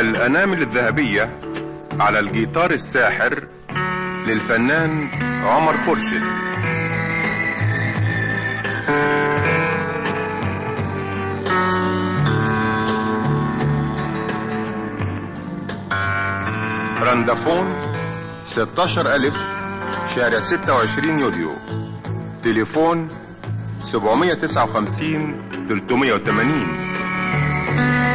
الأنامل الذهبية على الجيتار الساحر للفنان عمر فرسل. رندافون 16,000 شارع 26 يوليو. تليفون 759 380.